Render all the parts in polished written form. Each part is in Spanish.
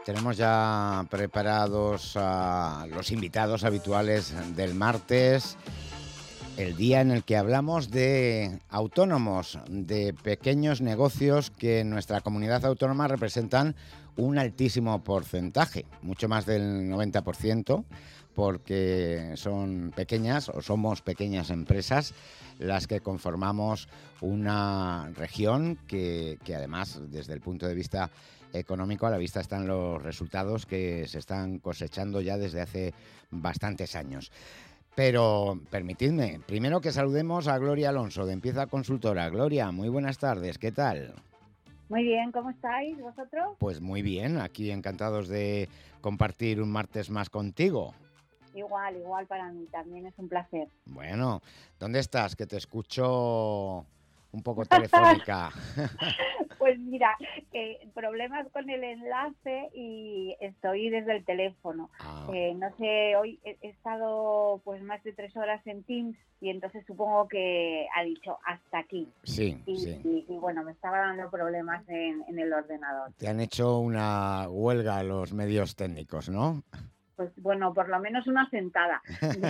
Tenemos ya preparados a los invitados habituales del martes, el día en el que hablamos de autónomos, de pequeños negocios que en nuestra comunidad autónoma representan un altísimo porcentaje, mucho más del 90%, porque son pequeñas o somos pequeñas empresas las que conformamos una región que además, desde el punto de vista económico, a la vista están los resultados que se están cosechando ya desde hace bastantes años. Pero permitidme, primero que saludemos a Gloria Alonso, de Empieza Consultora. Gloria, muy buenas tardes, ¿qué tal? Muy bien, ¿cómo estáis vosotros? Pues muy bien, aquí encantados de compartir un martes más contigo. Igual para mí, también es un placer. Bueno, ¿dónde estás? Que te escucho un poco telefónica. Pues mira, problemas con el enlace y estoy desde el teléfono. No sé, hoy he estado pues más de 3 horas en Teams y entonces supongo que ha dicho hasta aquí. Sí, y bueno, me estaba dando problemas en el ordenador. Te han hecho una huelga a los medios técnicos, ¿no? Pues bueno, por lo menos una sentada.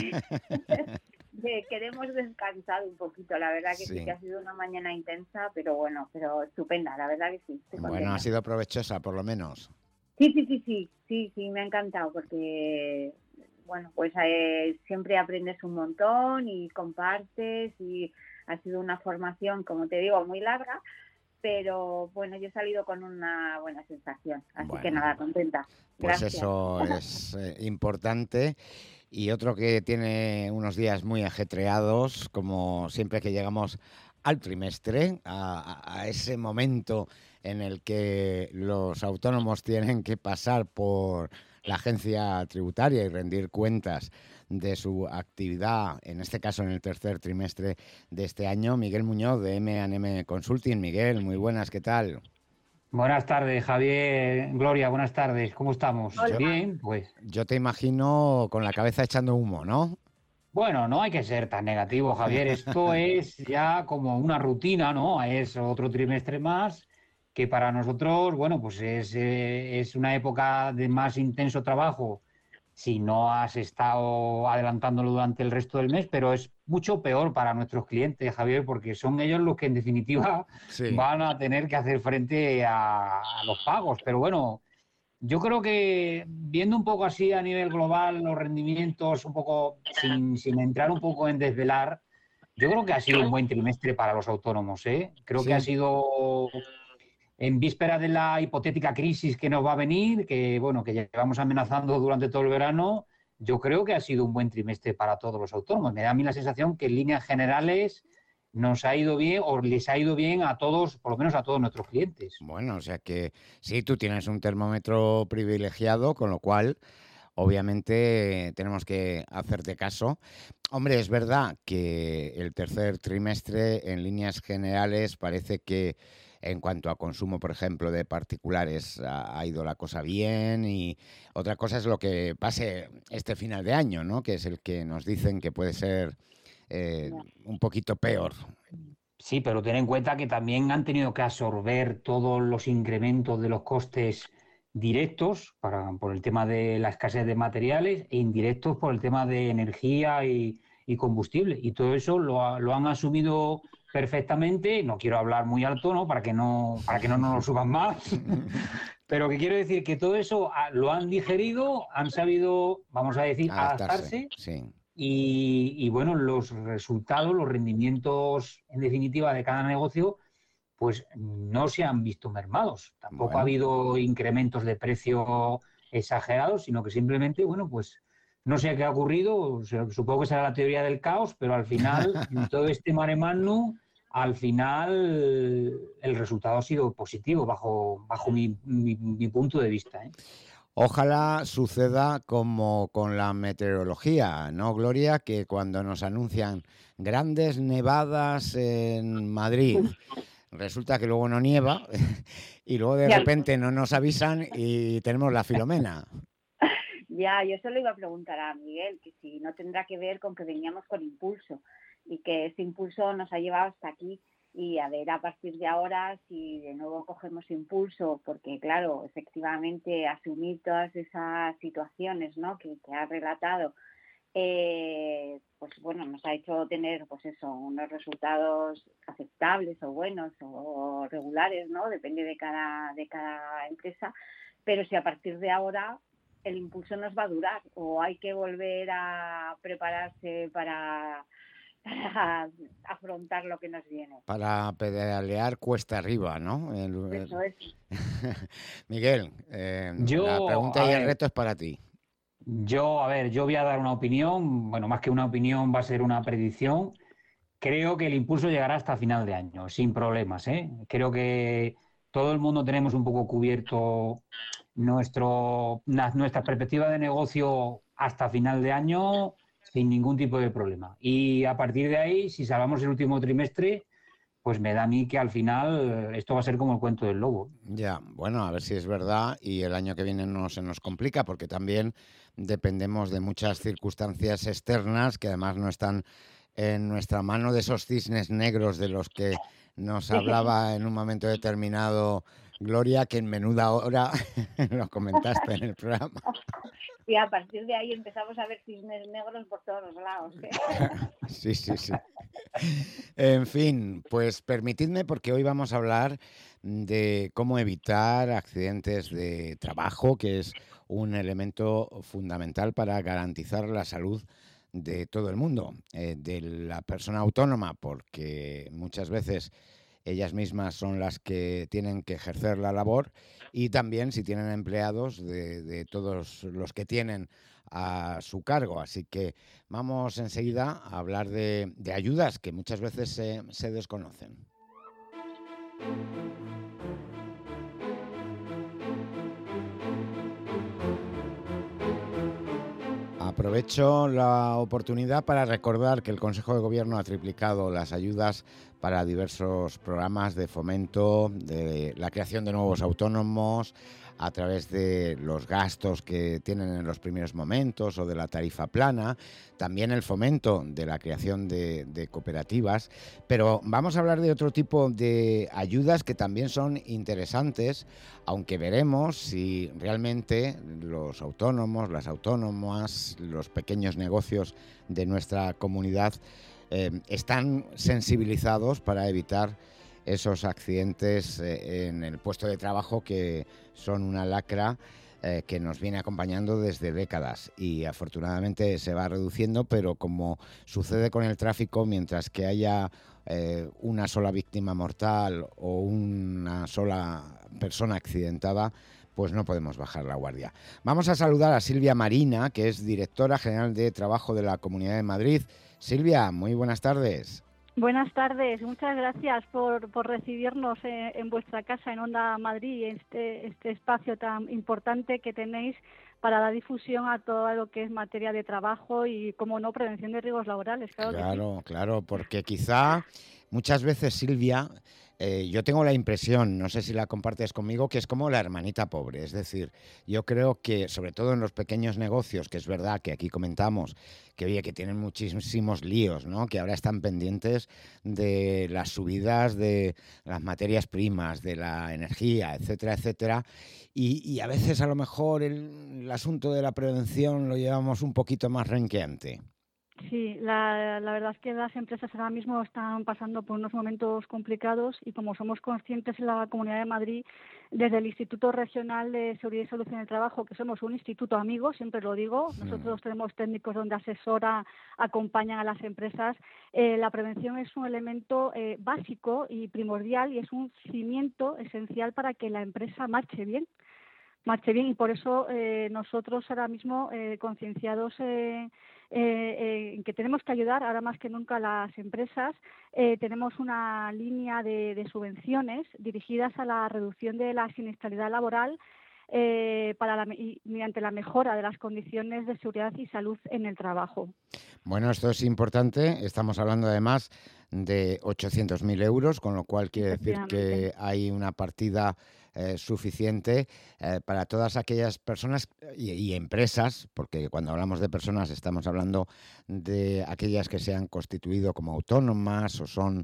Queremos descansar un poquito, la verdad que sí que ha sido una mañana intensa, pero estupenda, la verdad que sí. Bueno, ha sido provechosa por lo menos. Sí, me ha encantado porque, bueno, pues siempre aprendes un montón y compartes y ha sido una formación, como te digo, muy larga, pero bueno, yo he salido con una buena sensación, así que nada, contenta. Pues gracias. Eso es importante. Y otro que tiene unos días muy ajetreados, como siempre que llegamos al trimestre, a ese momento en el que los autónomos tienen que pasar por la agencia tributaria y rendir cuentas de su actividad, en este caso en el tercer trimestre de este año. Miguel Muñoz, de M&M Consulting. Miguel, muy buenas, ¿qué tal? Buenas tardes, Javier, Gloria, buenas tardes, ¿cómo estamos? Hola. Bien, pues. Yo te imagino con la cabeza echando humo, ¿no? Bueno, no hay que ser tan negativo, Javier. Esto es ya como una rutina, ¿no? Es otro trimestre más que para nosotros, bueno, pues es una época de más intenso trabajo si no has estado adelantándolo durante el resto del mes, pero es mucho peor para nuestros clientes, Javier, porque son ellos los que en definitiva van a tener que hacer frente a los pagos. Pero bueno, yo creo que viendo un poco así a nivel global los rendimientos, un poco sin entrar un poco en desvelar, yo creo que ha sido un buen trimestre para los autónomos, ¿eh? Creo que ha sido en víspera de la hipotética crisis que nos va a venir, que bueno, que llevamos amenazando durante todo el verano. Yo creo que ha sido un buen trimestre para todos los autónomos. Me da a mí la sensación que en líneas generales nos ha ido bien o les ha ido bien a todos, por lo menos a todos nuestros clientes. Bueno, o sea que sí, tú tienes un termómetro privilegiado, con lo cual obviamente tenemos que hacerte caso. Hombre, es verdad que el tercer trimestre en líneas generales parece que en cuanto a consumo, por ejemplo, de particulares ha ido la cosa bien, y otra cosa es lo que pase este final de año, ¿no? Que es el que nos dicen que puede ser un poquito peor. Sí, pero ten en cuenta que también han tenido que absorber todos los incrementos de los costes directos por el tema de la escasez de materiales e indirectos por el tema de energía y combustible. Y todo eso lo han asumido perfectamente. No quiero hablar muy alto, ¿no? Para que no nos lo suban más. Pero que quiero decir que todo eso lo han digerido, han sabido, vamos a decir, adaptarse. Sí. Y bueno, los resultados, los rendimientos en definitiva de cada negocio, pues no se han visto mermados. Tampoco ha habido incrementos de precio exagerados, sino que simplemente, bueno, pues no sé qué ha ocurrido. Supongo que será la teoría del caos, pero al final, en todo este mare magnum, al final el resultado ha sido positivo bajo mi punto de vista, ¿eh? Ojalá suceda como con la meteorología, ¿no, Gloria? Que cuando nos anuncian grandes nevadas en Madrid, resulta que luego no nieva y luego de repente no nos avisan y tenemos la Filomena. Ya, yo solo iba a preguntar a Miguel que si no tendrá que ver con que veníamos con impulso y que ese impulso nos ha llevado hasta aquí. y a ver a partir de ahora si de nuevo cogemos impulso, porque claro, efectivamente asumir todas esas situaciones, ¿no?, que has relatado, pues bueno, nos ha hecho tener pues eso, unos resultados aceptables o buenos o regulares, ¿no? Depende de cada empresa, pero si a partir de ahora el impulso nos va a durar o hay que volver a prepararse para afrontar lo que nos viene. Para pedalear cuesta arriba, ¿no? Eso es. Miguel, la pregunta y el reto es para ti. Yo voy a dar una opinión, bueno, más que una opinión va a ser una predicción. Creo que el impulso llegará hasta final de año, sin problemas, ¿eh? Creo que todo el mundo tenemos un poco cubierto nuestra perspectiva de negocio hasta final de año sin ningún tipo de problema. Y a partir de ahí, si salvamos el último trimestre, pues me da a mí que al final esto va a ser como el cuento del lobo. Ya, bueno, a ver si es verdad y el año que viene no se nos complica porque también dependemos de muchas circunstancias externas que además no están en nuestra mano, de esos cisnes negros de los que nos hablaba en un momento determinado Gloria, que en menuda hora lo comentaste en el programa. Y a partir de ahí empezamos a ver cisnes negros por todos los lados. Sí. En fin, pues permitidme, porque hoy vamos a hablar de cómo evitar accidentes de trabajo, que es un elemento fundamental para garantizar la salud de todo el mundo, de la persona autónoma, porque muchas veces ellas mismas son las que tienen que ejercer la labor, y también si tienen empleados de todos los que tienen a su cargo. Así que vamos enseguida a hablar de ayudas que muchas veces se desconocen. Aprovecho la oportunidad para recordar que el Consejo de Gobierno ha triplicado las ayudas para diversos programas de fomento de la creación de nuevos autónomos a través de los gastos que tienen en los primeros momentos o de la tarifa plana, también el fomento de la creación de cooperativas, pero vamos a hablar de otro tipo de ayudas que también son interesantes, aunque veremos si realmente los autónomos, las autónomas, los pequeños negocios de nuestra comunidad están sensibilizados para evitar esos accidentes en el puesto de trabajo, que son una lacra que nos viene acompañando desde décadas y afortunadamente se va reduciendo, pero como sucede con el tráfico, mientras que haya una sola víctima mortal o una sola persona accidentada, pues no podemos bajar la guardia. Vamos a saludar a Silvia Marina, que es directora general de Trabajo de la Comunidad de Madrid. Silvia, muy buenas tardes. Buenas tardes, muchas gracias por recibirnos en vuestra casa, en Onda Madrid, este espacio tan importante que tenéis para dar difusión a todo lo que es materia de trabajo y, como no, prevención de riesgos laborales. Claro, porque quizá muchas veces, Silvia, yo tengo la impresión, no sé si la compartes conmigo, que es como la hermanita pobre. Es decir, yo creo que, sobre todo en los pequeños negocios, que es verdad que aquí comentamos que, oye, que tienen muchísimos líos, ¿no? Que ahora están pendientes de las subidas de las materias primas, de la energía, etcétera, etcétera. Y a veces a lo mejor el asunto de la prevención lo llevamos un poquito más renqueante. Sí, la verdad es que las empresas ahora mismo están pasando por unos momentos complicados y, como somos conscientes en la Comunidad de Madrid, desde el Instituto Regional de Seguridad y Salud en el Trabajo, que somos un instituto amigo, siempre lo digo, nosotros tenemos técnicos donde acompañan a las empresas, la prevención es un elemento básico y primordial y es un cimiento esencial para que la empresa marche bien, y por eso nosotros ahora mismo concienciados en que tenemos que ayudar ahora más que nunca a las empresas, tenemos una línea de subvenciones dirigidas a la reducción de la siniestralidad laboral mediante la mejora de las condiciones de seguridad y salud en el trabajo. Bueno, esto es importante. Estamos hablando además de 800.000 euros, con lo cual quiere decir que hay una partida suficiente para todas aquellas personas y empresas, porque cuando hablamos de personas estamos hablando de aquellas que se han constituido como autónomas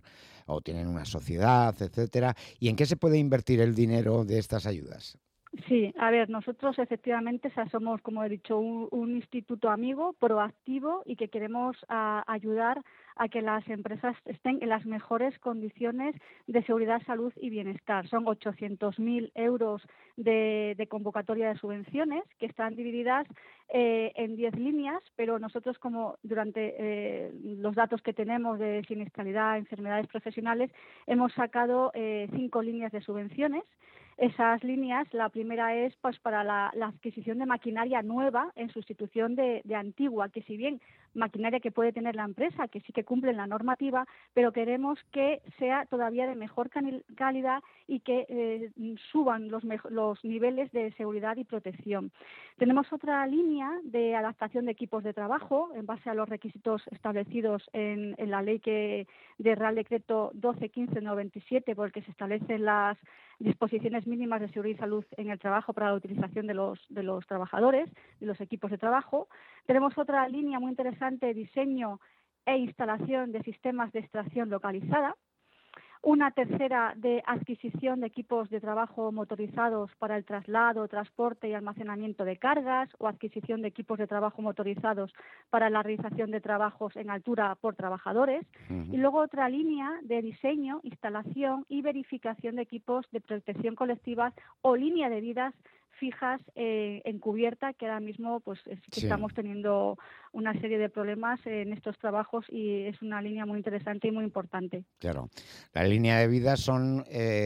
o tienen una sociedad, etcétera. ¿Y en qué se puede invertir el dinero de estas ayudas? Sí, a ver, nosotros efectivamente somos, como he dicho, un instituto amigo, proactivo y que queremos ayudar a que las empresas estén en las mejores condiciones de seguridad, salud y bienestar. Son 800.000 euros de convocatoria de subvenciones que están divididas en 10 líneas, pero nosotros como durante los datos que tenemos de siniestralidad, enfermedades profesionales, hemos sacado 5 líneas de subvenciones. Esas líneas, la primera es pues para la adquisición de maquinaria nueva en sustitución de antigua, que si bien maquinaria que puede tener la empresa, que sí que cumple la normativa, pero queremos que sea todavía de mejor calidad y que suban los niveles de seguridad y protección. Tenemos otra línea de adaptación de equipos de trabajo en base a los requisitos establecidos en la ley de Real Decreto 12.1597, por el que se establecen las disposiciones mínimas de seguridad y salud en el trabajo para la utilización de los trabajadores, de los equipos de trabajo. Tenemos otra línea muy interesante, diseño e instalación de sistemas de extracción localizada. Una tercera de adquisición de equipos de trabajo motorizados para el traslado, transporte y almacenamiento de cargas o adquisición de equipos de trabajo motorizados para la realización de trabajos en altura por trabajadores. Y luego otra línea de diseño, instalación y verificación de equipos de protección colectiva o línea de vidas fijas en cubierta, que ahora mismo pues sí que estamos teniendo una serie de problemas en estos trabajos y es una línea muy interesante y muy importante. Claro. La línea de vida son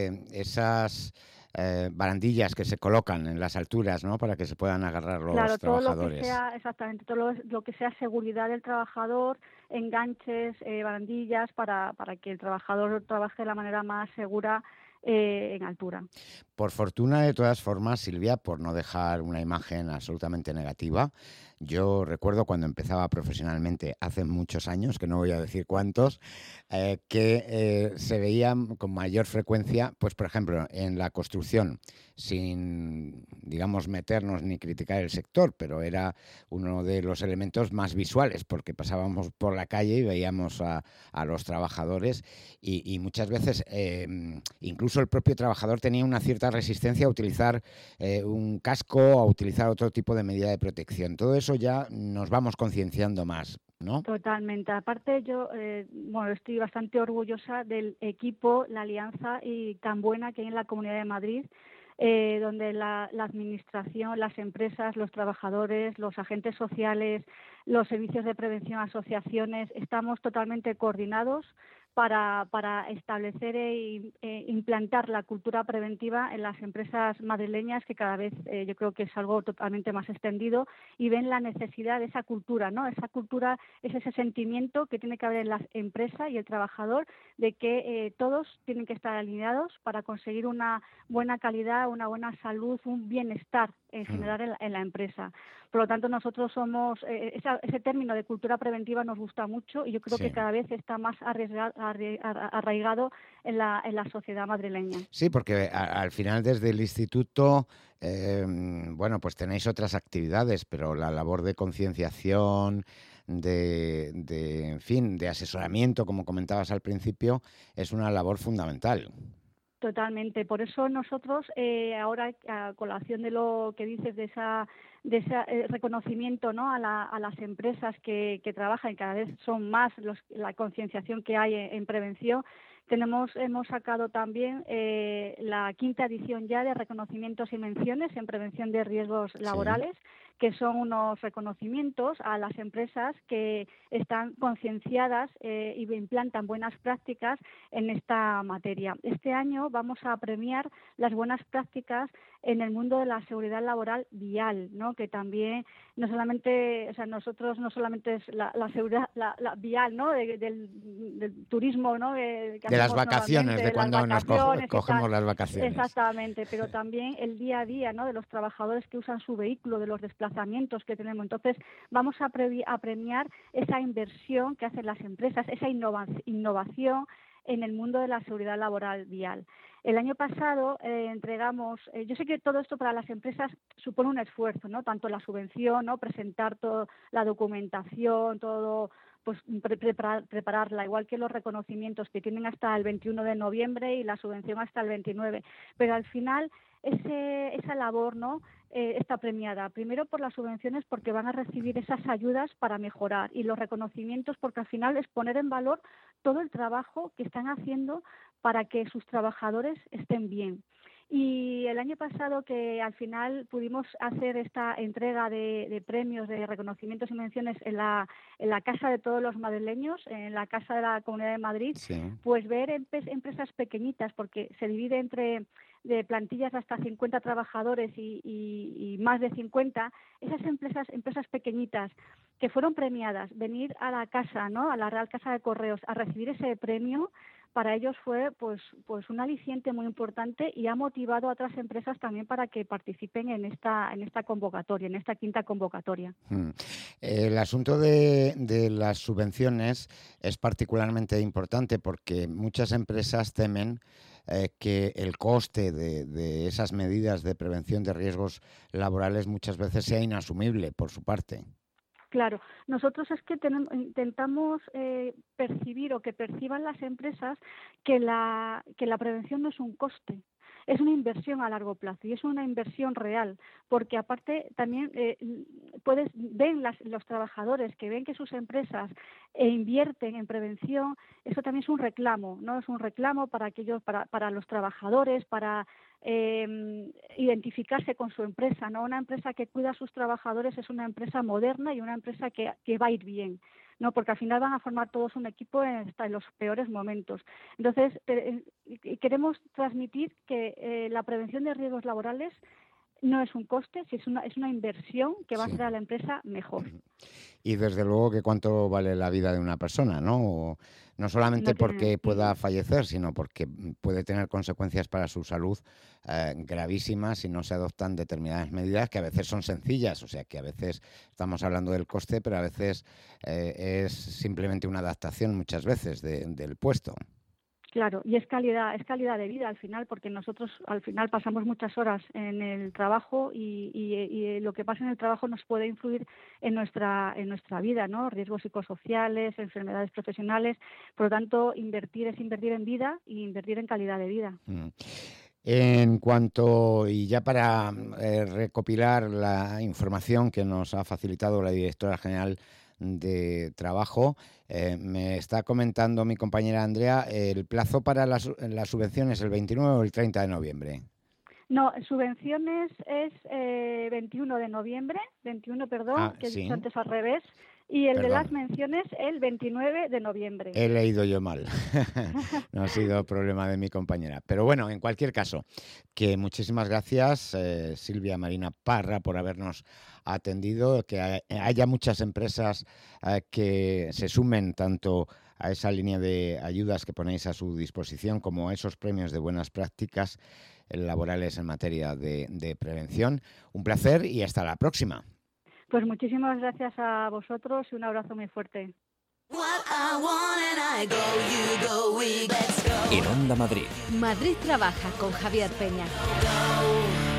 esas barandillas que se colocan en las alturas, ¿no? Para que se puedan agarrar los Claro, trabajadores. Todo lo que sea seguridad del trabajador, enganches, barandillas, para que el trabajador trabaje de la manera más segura en altura. Por fortuna, de todas formas, Silvia, por no dejar una imagen absolutamente negativa, yo recuerdo cuando empezaba profesionalmente hace muchos años, que no voy a decir cuántos, que se veían con mayor frecuencia, pues por ejemplo, en la construcción, sin, digamos, meternos ni criticar el sector, pero era uno de los elementos más visuales, porque pasábamos por la calle y veíamos a los trabajadores y muchas veces incluso el propio trabajador tenía una cierta resistencia a utilizar un casco, a utilizar otro tipo de medida de protección. Todo eso ya nos vamos concienciando más, ¿no? Totalmente. Aparte, yo estoy bastante orgullosa del equipo, la alianza y tan buena que hay en la Comunidad de Madrid, donde la administración, las empresas, los trabajadores, los agentes sociales, los servicios de prevención, asociaciones, estamos totalmente coordinados para establecer e implantar la cultura preventiva en las empresas madrileñas, que cada vez yo creo que es algo totalmente más extendido, y ven la necesidad de esa cultura, ¿no? Esa cultura es ese sentimiento que tiene que haber en la empresa y el trabajador de que todos tienen que estar alineados para conseguir una buena calidad, una buena salud, un bienestar en general en la empresa. Por lo tanto, nosotros somos, ese término de cultura preventiva nos gusta mucho y yo creo que cada vez está más arraigado en la sociedad madrileña. Sí, porque al final desde el instituto, pues tenéis otras actividades, pero la labor de concienciación, en fin, de asesoramiento, como comentabas al principio, es una labor fundamental. Totalmente. Por eso nosotros ahora, a colación de lo que dices de ese reconocimiento, ¿no? a las empresas que trabajan, y cada vez son más la concienciación que hay en prevención, hemos sacado también la 5ª edición ya de reconocimientos y menciones en prevención de riesgos laborales, que son unos reconocimientos a las empresas que están concienciadas y implantan buenas prácticas en esta materia. Este año vamos a premiar las buenas prácticas en el mundo de la seguridad laboral vial, ¿no? Que también no solamente, nosotros no solamente es la seguridad la vial, ¿no? Del turismo, ¿no? De las vacaciones, de cuando nos cogemos las vacaciones. Exactamente, pero también el día a día, ¿no? De los trabajadores que usan su vehículo, de los desplazamientos que tenemos. Entonces, vamos a premiar esa inversión que hacen las empresas, esa innovación en el mundo de la seguridad laboral vial. El año pasado entregamos, yo sé que todo esto para las empresas supone un esfuerzo, ¿no? Tanto la subvención, ¿no? Presentar toda la documentación, todo, pues prepararla, igual que los reconocimientos que tienen hasta el 21 de noviembre y la subvención hasta el 29. Pero al final esa labor, ¿no? Está premiada. Primero por las subvenciones porque van a recibir esas ayudas para mejorar, y los reconocimientos porque al final es poner en valor todo el trabajo que están haciendo para que sus trabajadores estén bien. Y el año pasado, que al final pudimos hacer esta entrega de premios, de reconocimientos y menciones en la casa de todos los madrileños, en la casa de la Comunidad de Madrid, Sí. pues ver empresas pequeñitas, porque se divide entre de plantillas hasta 50 trabajadores y más de 50, esas empresas pequeñitas que fueron premiadas, venir a la casa, ¿no? A la Real Casa de Correos a recibir ese premio, para ellos fue pues un aliciente muy importante, y ha motivado a otras empresas también para que participen en esta convocatoria, en esta quinta convocatoria. El asunto de las subvenciones es particularmente importante porque muchas empresas temen que el coste de esas medidas de prevención de riesgos laborales muchas veces sea inasumible por su parte. Claro, nosotros es que intentamos percibir, o que perciban las empresas, que la prevención no es un coste, es una inversión a largo plazo, y es una inversión real, porque aparte también ven los trabajadores que ven que sus empresas invierten en prevención. Eso también es un reclamo, ¿no? Es un reclamo para aquellos, para los trabajadores, para identificarse con su empresa, ¿no? Una empresa que cuida a sus trabajadores es una empresa moderna y una empresa que va a ir bien, ¿no? Porque al final van a formar todos un equipo hasta en los peores momentos. Entonces, queremos transmitir que la prevención de riesgos laborales no es un coste, es una inversión que va a hacer a la empresa mejor. Y desde luego que cuánto vale la vida de una persona, ¿no? No solamente porque pueda fallecer, sino porque puede tener consecuencias para su salud gravísimas si no se adoptan determinadas medidas que a veces son sencillas. O sea, que a veces estamos hablando del coste, pero a veces es simplemente una adaptación muchas veces del puesto. Claro, y es calidad de vida al final, porque nosotros al final pasamos muchas horas en el trabajo, y lo que pasa en el trabajo nos puede influir en nuestra vida, ¿no? Riesgos psicosociales, enfermedades profesionales. Por lo tanto, invertir es invertir en vida y invertir en calidad de vida. En cuanto, y ya para recopilar la información que nos ha facilitado la directora general de Trabajo, me está comentando mi compañera Andrea, el plazo para las subvenciones, ¿el 29 o el 30 de noviembre? No, subvenciones es 21 de noviembre, que he dicho antes al revés, y el de las menciones el 29 de noviembre. He leído yo mal, no ha sido problema de mi compañera. Pero bueno, en cualquier caso, que muchísimas gracias, Silvia Marina Parra, por habernos atendido, que haya muchas empresas que se sumen tanto a esa línea de ayudas que ponéis a su disposición como a esos premios de buenas prácticas laborales en materia de prevención. Un placer y hasta la próxima. Pues muchísimas gracias a vosotros y un abrazo muy fuerte. En Onda Madrid. Madrid trabaja con Javier Peña.